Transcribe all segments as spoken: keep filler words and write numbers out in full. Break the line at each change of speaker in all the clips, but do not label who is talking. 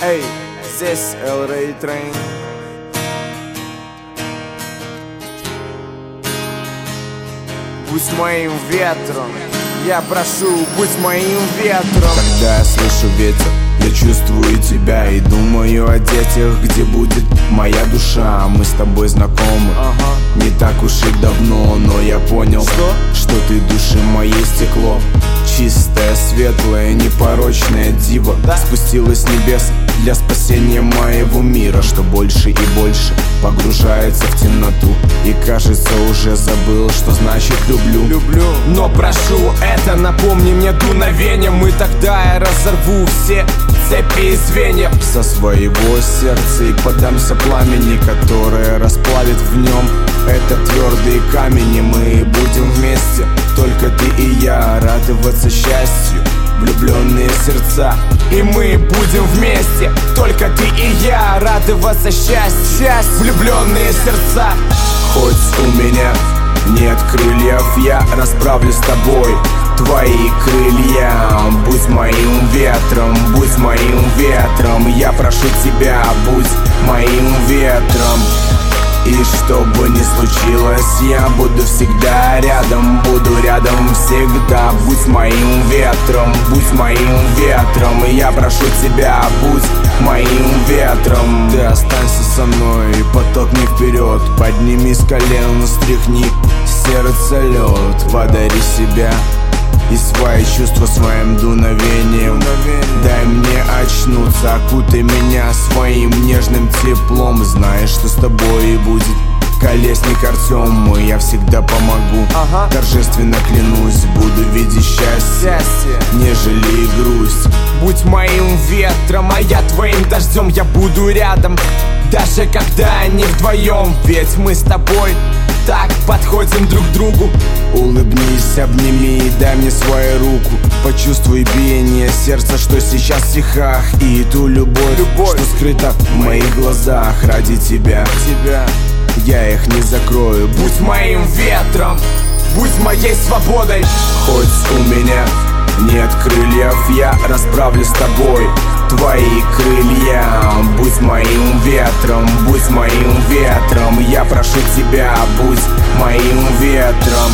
Эй, здесь L-Ray Train. Будь моим ветром, я прошу, будь моим ветром.
Когда я слышу ветер, я чувствую тебя и думаю о детях, где будет моя душа. Мы с тобой знакомы,
ага.
Не так уж и давно, но я понял,
что,
что ты души моей стекло. Чистая, светлая, непорочная дива, да? Спустилась с небес для спасения моего мира, что больше и больше погружается в темноту. И кажется, уже забыл, что значит люблю.
Люблю.
Но прошу, это напомни мне дуновением, и тогда я разорву все цепи и звенья со своего сердца и подамся пламени, которое расплавит в нем этот твердый камень. И мы будем вместе, только ты и я, радоваться счастью, влюбленные сердца. И мы будем вместе, только ты и я, радоваться счастью, счастью, влюбленные сердца. Хоть у меня нет крыльев, я расправлю с тобой твои крылья. Будь моим ветром, будь моим ветром, я прошу тебя, будь моим ветром. И что бы ни случилось, я буду всегда рядом, буду рядом всегда. Будь моим ветром, будь моим ветром, и я прошу тебя, будь моим ветром. Ты останься со мной, поток не вперед, подними с колен, стряхни сердце лед. Подари себя и свои чувства своим дуновением. Дай мне очнуться, окутай меня своим нежным теплом. Знаешь, что с тобой и будет колесник Артем, и я всегда помогу.
Ага.
Торжественно клянусь, буду видеть счастье,
счастье,
нежели и грусть.
Будь моим ветром, а я твоим дождем, я буду рядом, даже когда не вдвоем. Ведь мы с тобой так подходим друг к другу.
Улыбнись, обними и дай мне свою руку. Почувствуй биение сердца, что сейчас в стихах, и ту любовь,
любовь,
что скрыта в моих глазах. Ради тебя,
тебя
я их не закрою.
Будь моим ветром, будь моей свободой.
Хоть у меня нет крыльев, я расправлю с тобой твои крылья. Будь моим ветром, будь моим ветром, я прошу тебя, будь моим ветром.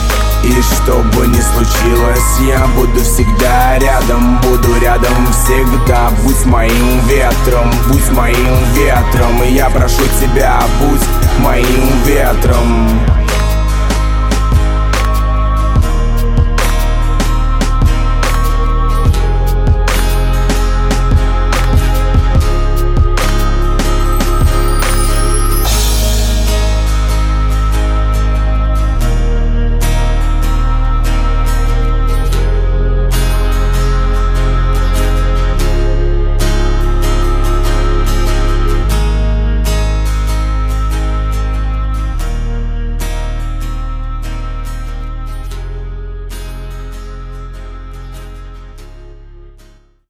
И что бы ни случилось, я буду всегда рядом, буду рядом всегда. Будь моим ветром, будь моим ветром, и я прошу тебя, будь моим ветром.